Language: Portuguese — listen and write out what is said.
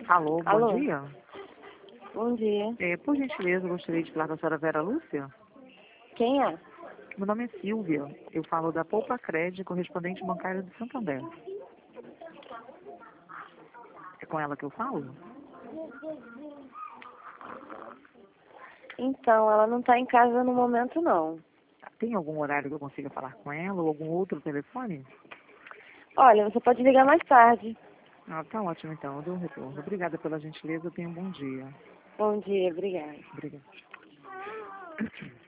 Alô, Alô? bom dia. Bom dia. Por gentileza, eu gostaria de falar com a senhora Vera Lúcia. Quem é? Meu nome é Silvia. Eu falo da Poupa Cred, correspondente bancária do Santander. É com ela que eu falo? Então, ela não está em casa no momento, não. Tem algum horário que eu consiga falar com ela ou algum outro telefone? Olha, você pode ligar mais tarde. Ah, tá ótimo então, eu dou um retorno. Obrigada pela gentileza, tenha um bom dia. Bom dia, obrigada. Obrigada.